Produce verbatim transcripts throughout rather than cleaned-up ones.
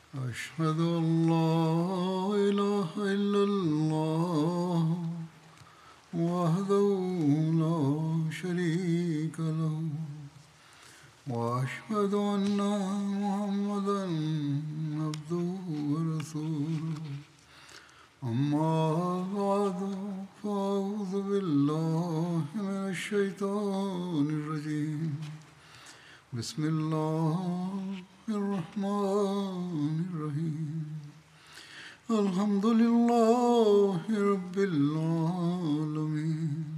أشهد أن لا إله إلا الله وحده لا شريك له وأشهد أن محمدا عبده ورسوله أما بعد فأعوذ بالله من الشيطان الرجيم بسم الله الرحمن الرحيم الحمد لله رب العالمين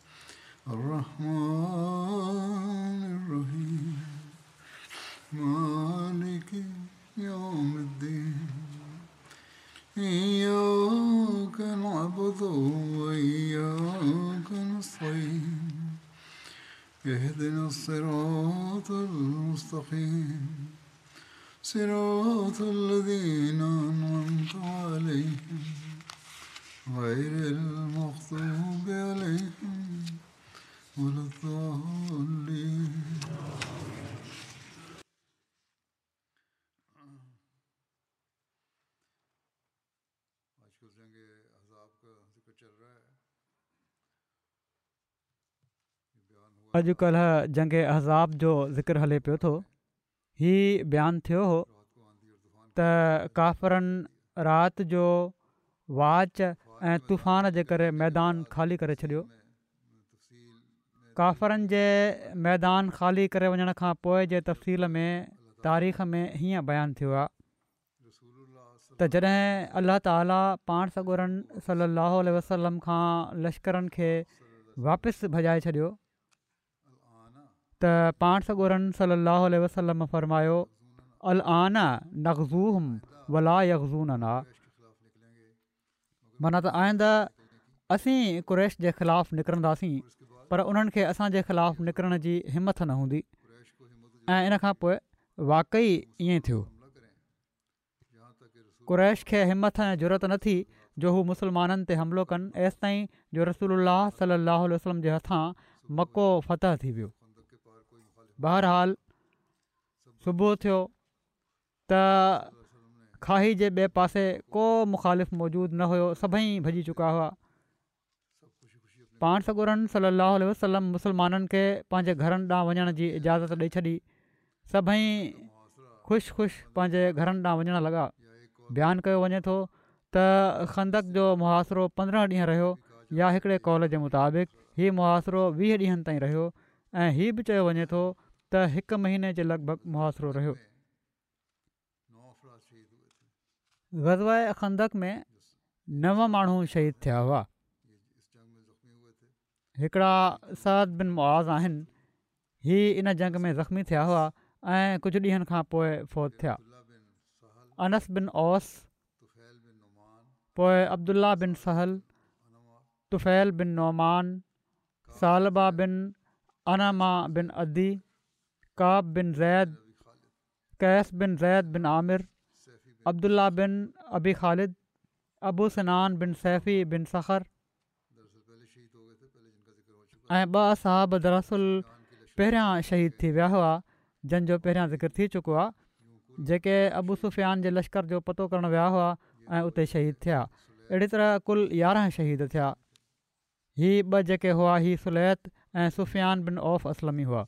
الرحمن الرحيم مالك يوم الدين إياك نعبد وإياك نستعين اهدنا الصراط المستقيم صراط الذين أنعمت عليهم غير المغضوب عليهم ولا الضالين. अॼुकल्ह जंग अहज़ाब जो ज़िक्र हले पियो थो। हीउ बयानु थियो हो त काफ़रनि राति जो वाच ऐं तूफ़ान जे करे मैदान ख़ाली करे छॾियो। काफ़रनि जे मैदान ख़ाली करे वञण खां पोइ जे तफ़सील में तारीख़ में हीअं बयानु थियो आहे त जॾहिं अल्लाह ताला पाण सॻोरनि सलाहु आलहि वसलम खां लश्करनि खे वापसि भॼाए छॾियो त पाण सॻोरनि सलाहु आलहि वसलम फ़रमायो अल आना नग़ज़ूहुम वला यग़ज़ूनना, माना त आईंदा असीं कुरैश जे ख़िलाफ़ु निकिरंदासीं पर उन्हनि खे असांजे ख़िलाफ़ु निकिरण जी हिमत न हूंदी। ऐं इन खां पोइ वाक़ई ईअं थियो। कुरैश खे हिमत ऐं ज़रूरत न थी जो हू मुस्लमाननि ते हमिलो कनि एसि ताईं जो रसूलुल्लाह सलाहु वसलम जे हथां मको फ़तह थी वियो। बहरहाल सुबुह थियो त खाही जे ॿिए पासे को मुख़ालिफ़ मौजूदु न हुयो, सभई भॼी चुका हुआ। पाण सॻोरनि सलाहु वसलम मुस्लमाननि खे पंहिंजे घरनि ॾांहुं वञण जी इजाज़त ॾेई छॾी। सभई ख़ुशि ख़ुशि पंहिंजे घरनि ॾांहुं वञणु लॻा। बयानु कयो वञे थो त खंदक जो मुहासिरो पंद्रहं ॾींहं रहियो या हिकिड़े कौल जे मुताबिक़ हीउ मुहासिरो वीह ॾींहंनि ताईं रहियो ऐं हीउ बि चयो वञे थो त हिकु महीने जे लॻभॻि मुहासिरो रहियो। ग़ज़वा खंदक में नव माण्हू शहीद थिया हुआ। हिकिड़ा सअद बिन मुआज़ आहिनि, हीअ इन जंग में ज़ख़्मी थिया हुआ ऐं कुझु ॾींहंनि खां पोइ फ़ौत थिया। अनस बिन औस, पोइ अब्दुल्ला बिन सहल, तुफ़ैल बिन नौमान, सालबा बिन अनमा बिन अदी, काब बिन ज़ैद, कैस बिन ज़ैद बिन आमिर, अब्दुल्ला बिन अबी ख़ालिद, अबू सिनान बिन सैफ़ी बिन सख़र ऐं ॿ साहब दरअसल पहिरियां शहीद थी विया हुआ जंहिंजो पहिरियां ज़िक्र थी चुको आहे, जेके अबू सुफ़ियान जे लश्कर जो पतो करणु विया हुआ ऐं उते शहीद थिया। अहिड़ी तरह कुल यारहं शहीद थिया। हीअ ॿ जेके हुआ ही सुलैत ऐं सुफ़ियान बिन औफ़ असलमी हुआ।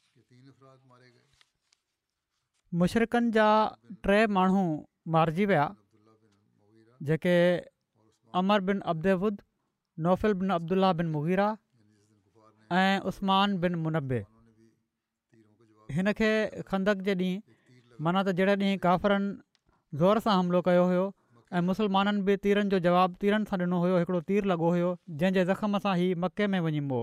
मुशरिकनि जा टे माण्हू मारिजी विया जेके अमर बिन अब्देवुद, नौफ़िल बिन अब्दुल्ला बिन मुग़ीरा ऐं उस्मान बिन मुनब्बे। हिन खे खंदक जे ॾींहुं माना त जहिड़े ॾींहुं काफ़रनि ज़ोर सां हमिलो कयो हुयो ऐं मुस्लमाननि बि तीरनि जो जवाबु तीरनि सां ॾिनो हुयो, हिकिड़ो तीर लॻो हुयो जंहिंजे ज़ख़्म सां ही मके में वञी मुओ।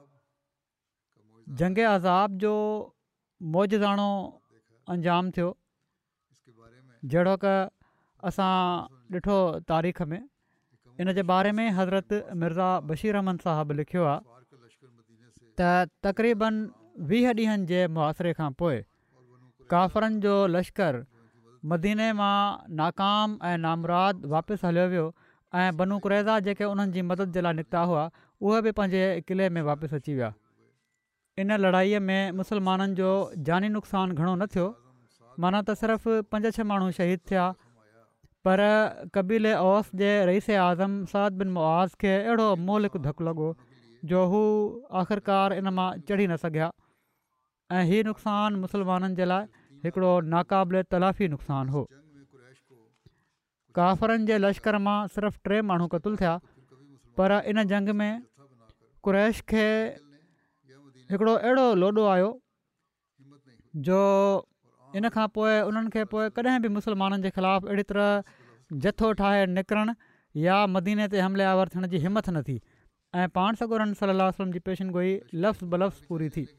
जंग अज़ाब जो मौजज़ाणो अंजाम थियो जहिड़ो क असां ॾिठो तारीख़ में। इन जे बारे में हज़रत मिर्ज़ा बशीर अहमद साहब लिखियो आहे त तक़रीबन वीह ॾींहंनि जे मुआसिरे खां पोइ काफ़रनि जो लश्कर मदीने मां नाकाम ऐं नामुराद वापसि हलियो वियो ऐं बनू कुरैज़ा जेके उन्हनि जी मदद जे लाइ निकिता हुआ उहे बि पंहिंजे क़िले में वापसि अची विया। इन लड़ाईअ में मुस्लमाननि जो जानी नुक़सानु घणो न थियो माना त सिर्फ़ु पंज छह माण्हू शहीद थिया, पर कबीले औस जे रईस आज़म साद बिन मुआज़ खे अहिड़ो मोहलिक धकु लॻो जो हू आख़िरकार इन मां चढ़ी न सघिया ऐं हीउ नुक़सानु मुस्लमाननि जे लाइ हिकिड़ो नाक़ाबिले तलाफ़ी नुक़सानु हो। काफ़रनि जे लश्कर मां सिर्फ़ु टे माण्हू क़तलु थिया, पर इन जंग में कुरैश खे हिकिड़ो अहिड़ो लोॾो आयो जो इन खां पोइ उन्हनि खे पोइ कॾहिं बि मुस्लमाननि जे ख़िलाफ़ु अहिड़ी तरह जथो ठाहे निकिरणु या मदीने ते हमले आवर थियण जी हिमत न थी ऐं पाण सॻोरनि सल्लल्लाहु अलैहि वसल्लम जी पेशिन गोई लफ़्ज़ ब लफ़्ज़ पूरी थी।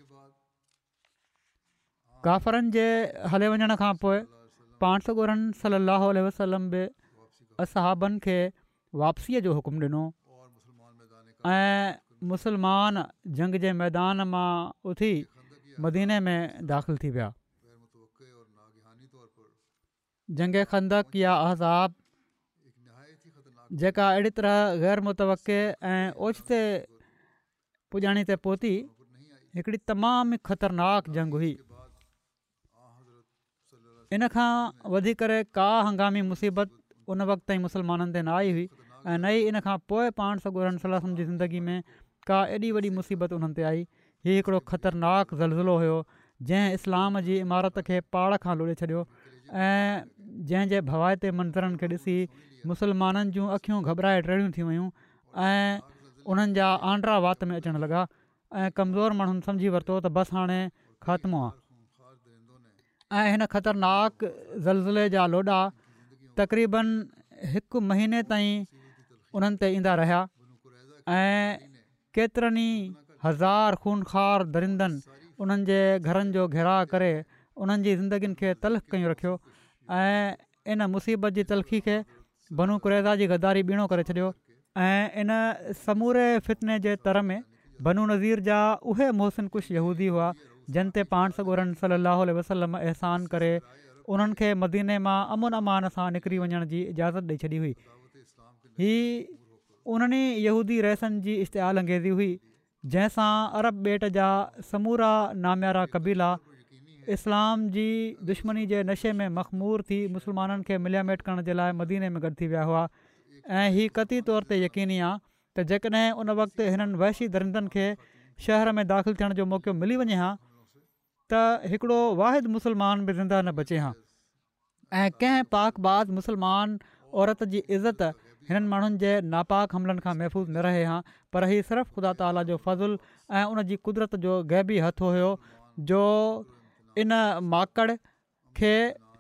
काफ़रनि जे हले वञण खां पोइ पाण सॻोरनि सल्लल्लाहु अलैहि वसल्लम बि असहाबनि खे वापसीअ जो हुकुम ॾिनो ऐं मुस्लमान जंग जे मैदान मां उथी मदीने में दाख़िल थी विया। जंग खंदक या अहज़ाब जेका अहिड़ी तरह ग़ैर मुतवक़े ऐं ओचिते पुॼाणी ते पहुती, हिकिड़ी तमामु ख़तरनाक जंग हुई। इन खां वधी करे का हंगामी मुसीबत उन वक़्त ताईं मुस्लमाननि ते न आई हुई ऐं न ई इन खां पोइ पाण सॻोरनि सल्लल्लाहु अलैहि वसल्लम जी ज़िंदगी में का एॾी वॾी मुसीबत उन्हनि ते आई। हीउ हिकिड़ो ख़तरनाक ज़लज़लो हुयो जंहिं इस्लाम जी इमारत खे पाड़ खां लुड़े छॾियो ऐं जंहिंजे भवाइते मंज़रनि खे ॾिसी मुस्लमाननि जूं अखियूं घबराए टेढ़ियूं थी वियूं ऐं उन्हनि जा आंड्रा वात में अचणु लॻा ऐं कमज़ोर माण्हुनि सम्झी वरितो त बसि हाणे ख़ात्मो आहे। ऐं हिन ख़तरनाक ज़लज़ले जा लोॾा तक़रीबन हिकु महीने ताईं उन्हनि ते ईंदा रहिया ऐं केतिरनि ई हज़ार खूनखार दरिंदनि उन्हनि जे घरनि जो घेराव करे उन्हनि जी ज़िंदगियुनि खे तल्ख़ कयूं रखियो ऐं इन मुसीबत जी तलख़ी खे बनु कुरैज़ा जी गद्दारी ॿीणो करे छॾियो। ऐं इन समूरे फितने जे तर में बनु नज़ीर जा उहे मोहसिन कुश यहूदी हुआ जिन ते पाण सॻोरनि सल्लल्लाहु अलैहि वसल्लम अहसान करे उन्हनि खे मदीने मां अमुन अमान सां निकिरी वञण जी इजाज़त ॾेई छॾी हुई। हीअ उन्हनि यहूदी रहिसनि जी इश्तिआल अंगेज़ी हुई जंहिंसां अरब ॿेट जा समूरा नाम्यारा क़बीला इस्लाम जी दुश्मनी जे नशे में मख़मूर थी मुस्लमाननि खे मिलियामेट करण जे लाइ मदीने में गॾु थी विया हुआ। ऐं हीअ क़ती तौर ते यकीनी आहे त जेकॾहिं उन वक़्तु हिननि वहशी दरिंदनि खे शहर में दाख़िल थियण जो मौक़ो मिली वञे हा त हिकिड़ो वाहिद मुस्लमान बि ज़िंदा न बचे हा ऐं कंहिं पाकबाज़ मुस्लमान औरत जी इज़त हिननि माण्हुनि जे नापाक हमलनि खां महफ़ूज़ न रहे हा। पर हीउ सिर्फ़ु ख़ुदा ताला जो फज़ुल ऐं उन जी कुदरत जो गैबी हथु हुयो जो इन माकड़ खे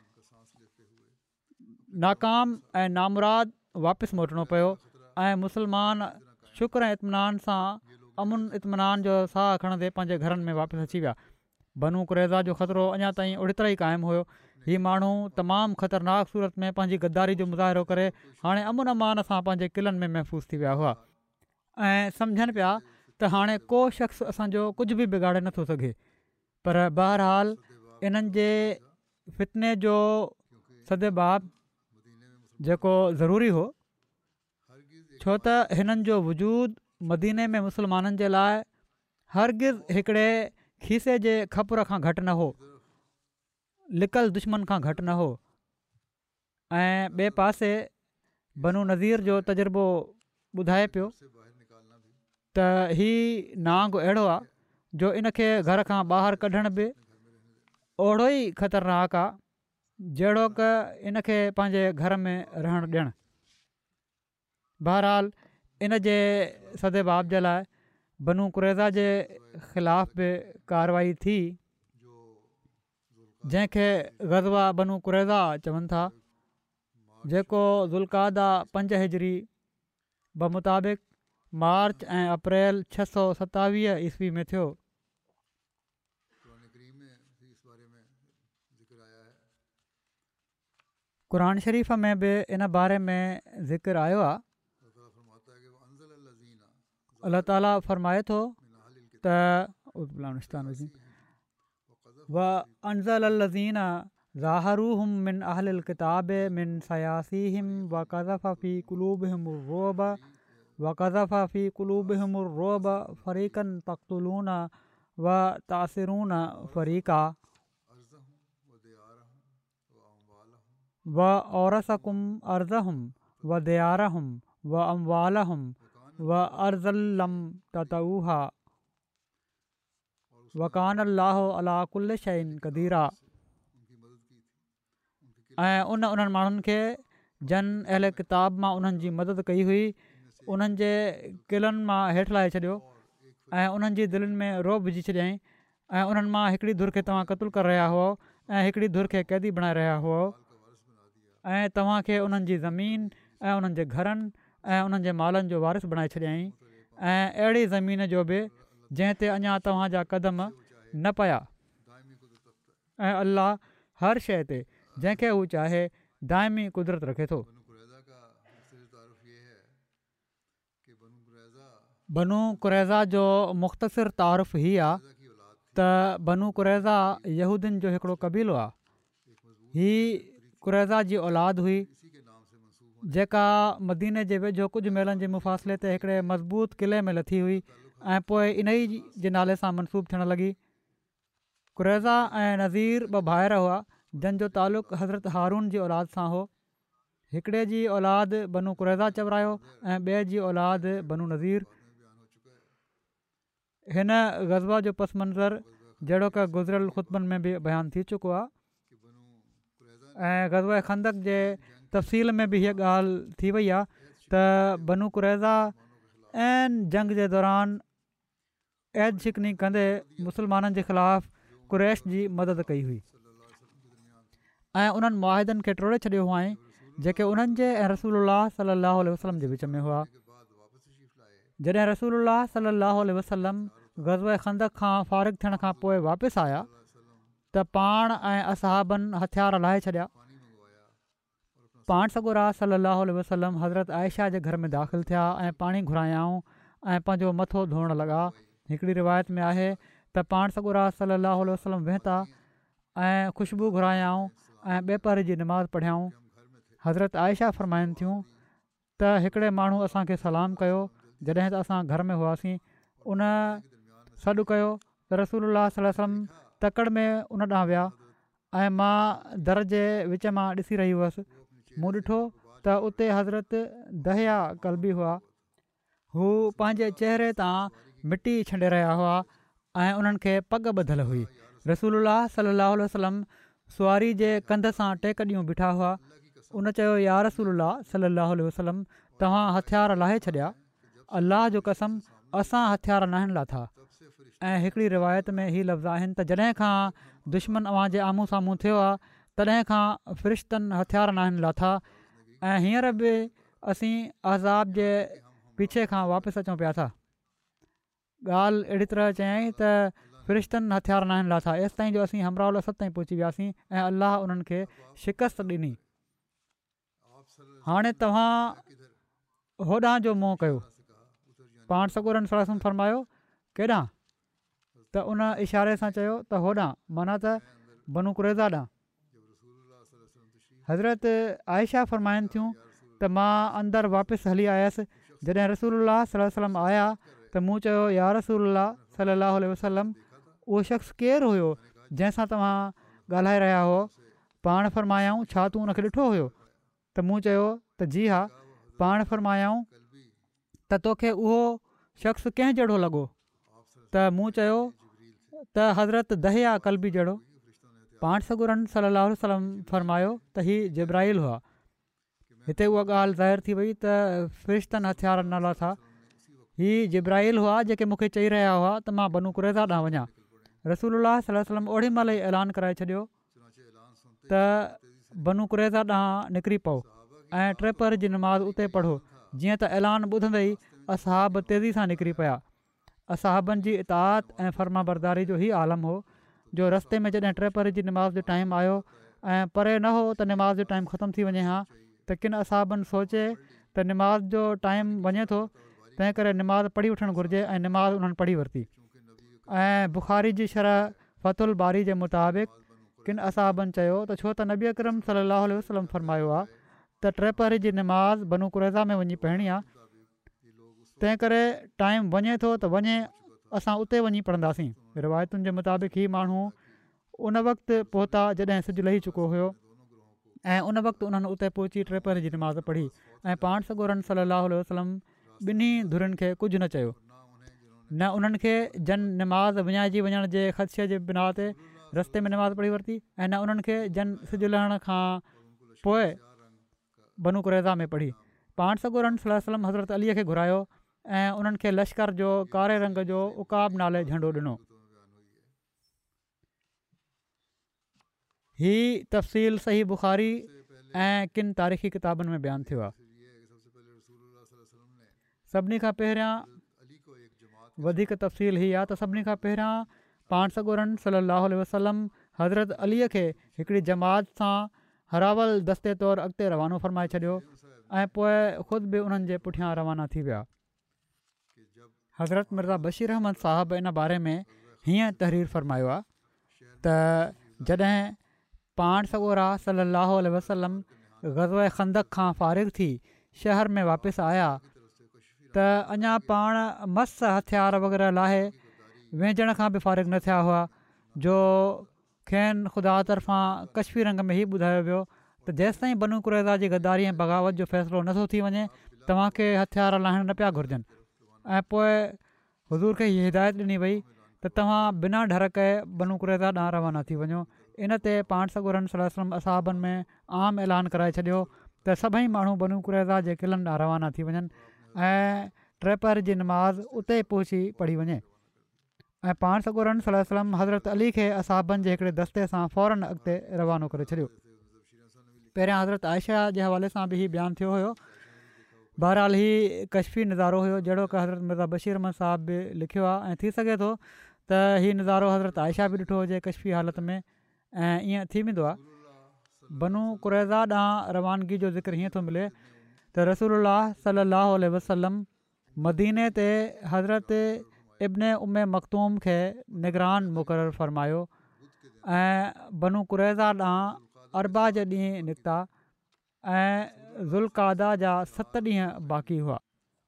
नाकाम ऐं नामुराद वापसि मोटणो पियो ऐं मुस्लमान शुक्र ऐं इत्मिनान सां अमुन इत्मिनान जो साहु खणंदे पंहिंजे घरनि में वापसि अची विया। बनु कुरैज़ा जो ख़तरो अञा ताईं ओड़ितरा ई क़ाइमु हुयो। हीअ माण्हू तमामु ख़तरनाक सूरत में पंहिंजी गद्दारी जो मुज़ाहिरो करे हाणे अमुन अमान सां पंहिंजे क़िलनि में महफ़ूज़ थी विया हुआ ऐं सम्झनि पिया त हाणे को शख़्स असांजो कुझु बि बिगाड़े नथो सघे। पर बहरहाल इन्हनि जे फितने जो सदेबाब जेको ज़रूरी हो, छो त हिननि जो वजूद मदीने में मुस्लमाननि जे लाइ हरगिज़ हिकिड़े खीसे जे खपुर खां घटि न हो, लिकल दुश्मन खां घटि न हो। ऐं ॿिए पासे बनु नज़ीर जो तजुर्बो ॿुधाए पियो त हीउ नांग अहिड़ो आहे जो इनखे घर खां ॿाहिरि कढण बि ओड़ो ई ख़तरनाक आहे जहिड़ो क इनखे पंहिंजे घर में रहणु ॾियणु। बहरहाल इन जे सदेबाब जे लाइ बनु कुरैज़ा जे ख़िलाफ़ बि कारवाई थी जंहिंखे ग़ज़वा बनु कुरैज़ा चवनि था, जेको ज़ुल्क़ादा पंज हिजरी बमुताबिक़ मार्च ऐं अप्रैल छह सौ सतावीह ईस्वी में थियो। क़ुरान शरीफ़ में बि इन बारे में ज़िक्र आयो आहे। अल्लाह ताला फ़रमाए थो त व अंज़ल लज़ीना ज़ाहरूहुम मिन अहलिल किताब मिन सयासीहिम व क़ज़फ़ फ़ी क़ुलूबिहिम अर्रुअब व क़ज़फ़ फ़ी क़ुलूबिहिम अर्रुअब फ़रीक़न तक़्तुलूना व तासिरूना फ़रीक़ा। व औरसकुम अर्ज़हुम व दियारहुम व अमवालहुम व अर्ज़ल्लम ततऊहा वकान अल्लाह अला कुल्ल शैइन क़दीरा। ऐं उन उन्हनि माण्हुनि खे जन अहल किताब मां उन्हनि जी मदद कई हुई, उन्हनि जे क़िलनि मां हेठि लाहे छॾियो ऐं उन्हनि जी दिलनि में रोब विझी छॾियईं ऐं उन्हनि मां हिकिड़ी धुर खे तव्हां क़तलु करे रहिया हुओ ऐं हिकिड़ी धुर खे क़ैदी बणाए रहिया हुओ ऐं तव्हांखे उन्हनि जी ज़मीन ऐं उन्हनि जे घरनि ऐं उन्हनि जे मालनि जो वारिस बणाए छॾियईं ऐं अहिड़ी ज़मीन जो बि जंहिं ते अञा तव्हांजा क़दम न पिया। ऐं अल्लाह हर शइ ते जंहिंखे हू चाहे दाइमी कुदरत रखे थो। बनू कुरैज़ा जो मुख़्तसिर तारुफ़ हीअ आहे त बनू कुरैज़ा यहूदियुनि जो हिकिड़ो क़बीलो आहे। हीअ कुरैज़ा जी औलाद हुई जेका मदीने जे वेझो कुझु मेलनि जे मुफ़ासिले ते हिकिड़े मज़बूत क़िले में लथी हुई ऐं पोइ इन ई जे नाले सां मनसूब थियणु लॻी। कुरैज़ा ऐं नज़ीर ॿ भाइर हुआ जंहिंजो तालुक़ु हज़रत हारून जी औलाद सां हो। हिकिड़े जी औलाद बनू कुरैज़ा चवरायो ऐं ॿिए जी औलाद बनू नज़ीर। हिन ग़ज़वा जो पस मंज़र जहिड़ो की गुज़िरियल ख़ुतबनि में बि बयानु थी चुको आहे ऐं ग़ज़वा खंदक जे तफ़सील में बि हीअ ॻाल्हि थी वई आहे त बनू कुरैज़ा ऐं जंग जे दौरान ऐद शिकनी कंदे मुस्लमाननि जे ख़िलाफ़ु कुरैश जी मदद कई हुई ऐं उन्हनि मुआहिदनि खे टोड़े छॾियो हुआईं जेके उन्हनि जे ऐं रसूलुल्लाह सल्लल्लाहु अलैहि वसल्लम जे विच में हुआ। जॾहिं रसूलुल्लाह सल्लल्लाहु अलैहि वसल्लम ग़ज़वा खंदक खां फ़ारिग़ थियण खां पोइ वापसि आया त पाण ऐं असहाबनि हथियार लाहे छॾिया। पाण सॻोरा सल्लल्लाहु अलैहि वसल्लम हज़रत आयशा जे घर में दाख़िल थिया ऐं पाणी घुरायाऊं ऐं पंहिंजो मथो धोअण लॻा। हिकिड़ी रिवायत में आहे त पाण सॻोरा सल्लल्लाहु अलैहि वसल्लम वेहता ऐं ख़ुशबू घुरायाऊं ऐं ॿेपर जी निमाज़ पढ़ियाऊं। हज़रत आयशा फ़रमाइनि थियूं त हिकिड़े माण्हू असांखे सलाम कयो जॾहिं त असां घर में हुआसीं। उन सॾु कयो त रसूलुल्लाह सल्लल्लाहु अलैहि वसल्लम तकड़ में उन ॾांहुं विया ऐं मां दर जे विच मां ॾिसी रही हुअसि। मूं ॾिठो त उते हज़रत दहिया कल्बी हुआ। हू पंहिंजे चहिरे तां मिटी छंडे रहिया हुआ ऐं उन्हनि खे पग ॿधल हुई। रसूलुल्लाह सल्लल्लाहु अलैहि वसल्लम सुवारी जे कंध सां टेक ॾियूं बीठा हुआ। उन चयो या रसूलुल्लाह सल्लल्लाहु अलैहि वसल्लम तव्हां हथियार लाहे छॾिया। अल्लाह जो कसम असां हथियार नाहिनि लाथा। ऐं हिकिड़ी रिवायत में हीअ लफ़्ज़ आहिनि त जॾहिं खां दुश्मन अव्हां जे आम्हूं साम्हूं थियो आहे तॾहिं खां फ़रिश्तनि हथियार नाहिनि लाथा ऐं हींअर बि असीं अहज़ाब जे पीछे खां वापसि अचूं पिया था। ॻाल्हि अहिड़ी तरह चयईं त फ़रिश्तनि हथियार नाहिनि लाथा एसि ताईं जो असीं हमराउल असद ताईं पहुची वियासीं ऐं अलाह उन्हनि खे शिकस्त ॾिनी। हाणे तव्हां होॾां जो मुंहुं कयो। पाण सॻोरनि सलाहु फरमायो केॾांहुं? त उन इशारे सां चयो त होॾां माना त बनू कुरैज़ा ॾांहुं। हज़रत आयशा फ़रमाइनि थियूं त मां अंदरि वापसि हली आयसि। जॾहिं रसूलुल्लाह सल्लल्लाहु अलैहि वसल्लम आया त मूं चयो या रसूलुल्लाह सल्लल्लाहु अलैहि वसल्लम उहो शख़्स केरु हुयो जंहिंसां तव्हां ॻाल्हाए रहिया हुओ? पाण फ़रमायाऊं छा तूं उनखे ॾिठो हुयो? त मूं चयो त जी हा। पाण फ़रमायाऊं त तोखे उहो शख़्स कंहिं जहिड़ो लॻो? त मूं चयो त हज़रत दहिया कल्बी जहिड़ो। पाण सॻुरनि सल्लल्लाहु अलैहि वसल्लम फ़रमायो त हीअ जिब्राइल हुआ। हिते उहा ॻाल्हि ज़ाहिर थी वई त फ़रिश्तनि हथियार न लाथा। हीअ जिब्राइल हुआ जेके मूंखे चई रहिया हुआ त मां बनू कुरैज़ा ॾांहुं वञा। रसूलुल्लाह सल्लल्लाहु अलैहि वसल्लम ओॾी महिल ई ऐलान कराए छॾियो त बनू कुरैज़ा ॾांहुं निकिरी पओ ऐं टे पहर जी नमाज़ उते पढ़ो। जीअं त ऐलान ॿुधंदे ई असहाब तेज़ी सां निकिरी पिया। असहाबनि जी इताअत ऐं फर्मा बरदारी जो ई आलम हो जो रस्ते में जॾहिं टे पहर जी नमाज़ जो टाइम आयो ऐं परे न हो त नमाज़ जो टाइम ख़तमु थी वञे हा त किन असहाबनि सोचे त नमाज़ जो टाइम वञे थो तंहिं करे नमाज़ पढ़ी वठणु घुरिजे ऐं नमाज़ उन्हनि पढ़ी वरिती। ऐं बुख़ारी जी शरह फ़तुल बारी जे मुताबिक़ किन असहाबनि चयो त छो त नबी अकरम सल्लल्लाहु अलैहि वसल्लम फ़रमायो आहे त टे पहर जी नमाज़ बनू कुरैज़ा में वञी पढ़णी आहे। तंहिं करे टाइम वञे थो त वञे असां उते वञी पढ़ंदासीं। रिवायतुनि जे मुताबिक़ ही माण्हू उन वक़्तु पहुता जॾहिं सिजु लही चुको हुयो ऐं उन वक़्तु उन्हनि उते पहुची टे पहिरीं जी नमाज़ पढ़ी ऐं पाण सॻोरनि सलाहु वसलम ॿिन्ही धुरियुनि खे कुझु न चयो। न उन्हनि खे जन नमाज़ विञाइजी वञण जे ख़दशे जे बिना ते रस्ते में नमाज़ पढ़ी वरिती ऐं न उन्हनि खे जन सिजु लहण खां पोइ बनू कुरैज़ा में पढ़ी। पाण सॻोरनि सलाहु वसलम हज़रत अलीअ खे घुरायो ऐं उन्हनि खे लश्कर जो कारे रंग जो उकाब नाले झंडो ॾिनो। हीअ तफ़सील सही बुख़ारी ऐं किन तारीख़ी किताबनि में बयानु थियो आहे। सभिनी खां पहिरियां वधीक तफ़सील हीअ आहे त सभिनी खां पहिरियां पाण सॻोरनि सलाहु वसलम हज़रत अलीअ खे हिकिड़ी जमात सां हरावल दस्ते तौरु अॻिते रवानो फ़रमाए छॾियो ऐं पोइ ख़ुदि बि उन्हनि जे पुठियां रवाना थी विया। हज़रत मिर्ज़ा बशीर अहमद साहिबु इन बारे में हीअं तहरीर फ़रमायो आहे त जॾहिं पाण सॻोरा सलाहु वसलम ग़ज़वे खंदक खां फ़ारिग़ थी शहर में वापसि आया त अञा पाण मस हथियार वग़ैरह लाहे वेझण खां बि फ़ारिग़ न थिया हुआ जो खेनि ख़ुदा तरफ़ां कश्फी रंग में ई ॿुधायो वियो त जेसिताईं बनू कुरैज़ा जी गद्दारी ऐं बग़ावत जो फ़ैसिलो नथो थी वञे तव्हांखे हथियार लाहिण न पिया घुरिजनि। ऐं पोइ हुज़ूर खे हीअ हिदायत ॾिनी वई त तव्हां बिना डर कए बनू कुरैज़ा ॾांहुं रवाना थी वञो। इन ते पाण सॻोरनि सलाहु वसलम असहाबनि में आम ऐलान कराए छॾियो त सभई माण्हू बनू कुरैज़ा जे क़िलनि ॾांहुं रवाना थी वञनि ऐं टे पहिर जी नमाज़ उते पहुची पढ़ी वञे। ऐं पाण सॻोरनि सलाहु वसलम हज़रत अली खे असहाबनि जे हिकिड़े दस्ते सां फ़ौरन अॻिते रवानो करे छॾियो। पहिरियां हज़रत आयशा जे हवाले सां बि हीउ बयानु थियो हुयो। बहरहाल हीउ कश्फी नज़ारो हुयो जहिड़ो की हज़रत मिर्ज़ा बशीर अहमद साहिब बि लिखियो आहे ऐं थी सघे थो त हीउ नज़ारो हज़रत आयशा बि ॾिठो हुजे कश्फी हालत में। ऐं ईअं थी वेंदो आहे बनू कुरैज़ा ॾांहुं रवानगी जो ज़िक्र हीअं थो मिले त रसूलुल्लाह सलाहु वसलम मदीने ते हज़रत इब्न उम्मे मख़तूम खे निगरान मुक़ररु फ़रमायो ऐं बनू कुरैज़ा ॾांहुं अरबा जे ॾींहुं निकिता ऐं ज़ुल्क़ादा जा सत ॾींहं बाक़ी हुआ।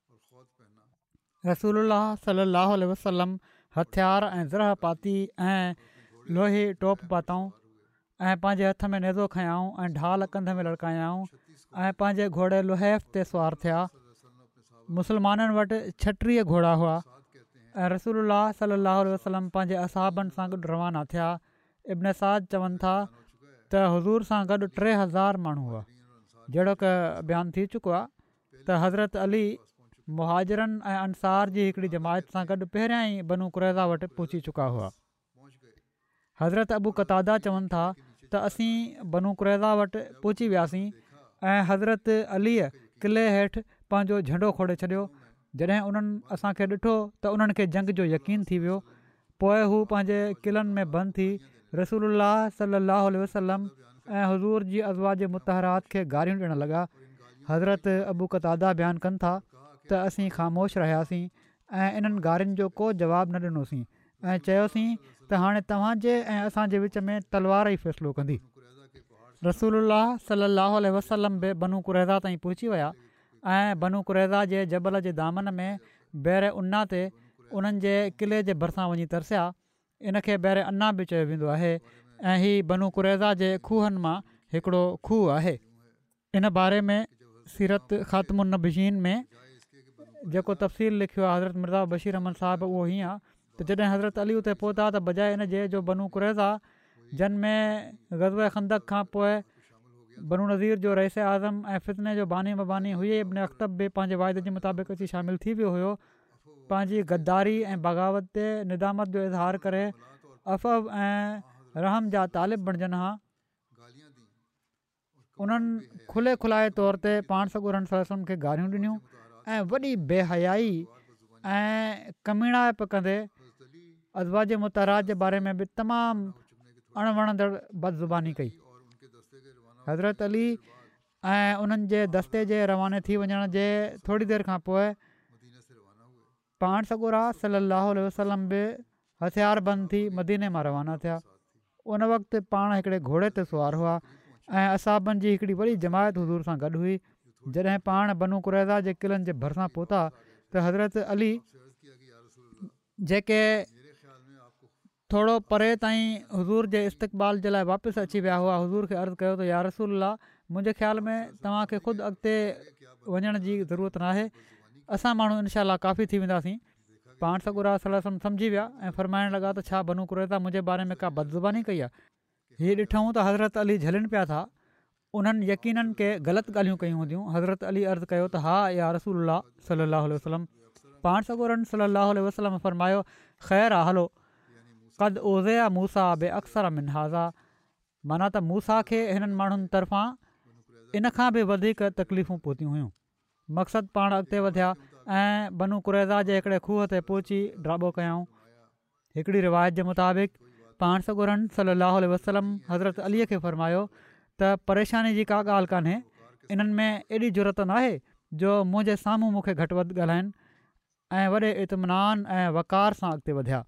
रसूलुल्लाह सलाहु वसलम हथियार ऐं ज़रह पाती ऐं लोही टोप पातऊं ऐं पंहिंजे हथ में नेज़ो खयाऊं ऐं ढाल कंध में लड़कायाऊं ऐं पंहिंजे घोड़े लुहैफ़ ते सुवार थिया। मुस्लमाननि वटि छटीह घोड़ा हुआ ऐं रसूलुल्लाह सलाहु वसलम पंहिंजे असहाबनि सां गॾु रवाना थिया। इब्न साद चवनि था त हुज़ूर सां गॾु टे हज़ार माण्हू हुआ। जहिड़ो की बयानु थी चुको आहे त हज़रत अली मुहाजिरनि ऐं अंसार जी हिकिड़ी जमायत सां गॾु पहिरियां ई बनू कुरैज़ा वटि पहुची चुका हुआ। हज़रत अबू क़तादा चवनि था त असीं बनू कुरैज़ा वटि पहुची वियासीं ऐं हज़रत अलीअ क़िले हेठि पंहिंजो झंडो खोड़े छॾियो। जॾहिं उन्हनि असांखे ॾिठो त उन्हनि खे जंग जो यकीन थी वियो। पोइ हू पंहिंजे क़िलनि में बंदि थी रसूलुल्लाह सलाहु वसलम ऐं हुज़ूर जी अज़वाज मुतहरात खे गारियूं ॾियणु लॻा। हज़रत अबू क़तादा बयानु कनि था त असीं ख़ामोश रहियासीं ऐं इन्हनि गारियुनि जो को जवाबु न ॾिनोसीं ऐं चयोसीं त हाणे तव्हांजे ऐं असांजे विच में तलवार ई फ़ैसिलो कंदी। रसूलुल्लाह सलाहु वसलम बि बनू कुरैज़ा ताईं पहुची विया ऐं बनू कुरैज़ा जे जबल जे दामन में बैर उन्ना ते उन्हनि जे क़िले जे भरिसां वञी तरसिया। इनखे बैर अन्ना बि चयो वेंदो आहे ऐं हीअ बनू कुरैज़ा जे खूहनि मां हिकिड़ो खूह आहे। इन बारे में सीरत ख़ातमुन नबीयीन में जेको तफ़सील लिखियो आहे हज़रत मिर्ज़ा बशीर अहमद साहिबु उहो हीअं आहे त जॾहिं हज़रत अली उते पहुता त बजाए इन जे जो बनू कुरैज़ा जन में ग़ज़वे खंदक खां पोइ बनू नज़ीर जो रईस आज़म ऐं फितने जो बानी मबानी हुई इब्न अख़्तब बि पंहिंजे वाइदे जे मुताबिक़ अची शामिलु थी वियो हुयो। पंहिंजी गद्दारी ऐं बग़ावत ते निदामत जो इज़हार करे अफ़व ऐं रहम जा तालिब बणिजनि हा। उन्हनि खुले खुलाए तौर ते पाण सॻोरनि सलम खे गारियूं ॾिनियूं ऐं वॾी बेहयाई ऐं कमीणाप कंदे अज़वाज मुतहरात जे बारे में बि तमामु अणवणंदड़ बदज़ुबानी कई। हज़रत अली ऐं उन्हनि जे दस्ते जे रवाने थी वञण जे थोरी देरि खां पोइ पाण सॻोरा सलाहु वसलम बि हथियार बंदि थी मदीने मां रवाना थिया। उन वक़्तु पाण हिकिड़े घोड़े ते सुवार हुआ ऐं असाबनि जी हिकिड़ी वॾी जमायत हुज़ूर सां गॾु हुई। जॾहिं पाण बनू कुरैज़ा जे क़िलनि जे भरिसां पहुता त हज़रत अली जेके थोरो परे ताईं हज़ूर जे इस्तक़बाल जे लाइ वापसि अची विया हुआ। हज़ूर खे अर्ज़ु कयो त या रसूल अल्लाह, मुंहिंजे ख़्याल में तव्हांखे ख़ुदि अॻिते वञण जी ज़रूरत न आहे, असां माण्हू इनशा अलाह काफ़ी थी वेंदासीं। पाण सॻुरा सलम सम्झी विया ऐं फ़रमाइण लॻा त छा बनू कुरैज़ा मुंहिंजे बारे में का बदज़ुबानी कई आहे। हीअ ॾिठूं त हज़रत अली झलनि पिया था, उन्हनि यकीननि के ग़लति ॻाल्हियूं कयूं हूंदियूं। हज़रत अली अर्ज़ु कयो त हा या रसूल अल्लाह सलाहु वसलम। पाण सॻोरनि सलाहु वसलम फ़रमायो, ख़ैरु आहे, हलो क़द ओज़े मूसा बे अक्सर मिन हाज़ा, माना त मूसा खे हिननि माण्हुनि तरफ़ां इन खां बि वधीक तकलीफ़ूं पहुतियूं हुयूं। मक़सदु पाण अॻिते वधिया ऐं बनू कुरैज़ा जे हिकिड़े खूह ते पहुची ड्राबो कयऊं। हिकिड़ी रिवायत जे मुताबिक़ पाण सॻोरनि सलाहु वसलम हज़रत अलीअ खे फ़रमायो त परेशानी जी का ॻाल्हि कान्हे, इन्हनि में एॾी ज़रूरत नाहे जो मुंहिंजे साम्हूं मूंखे घटि वधि ॻाल्हाइनि, ऐं वॾे इत्मिनान ऐं वक़ार सां अॻिते वधिया।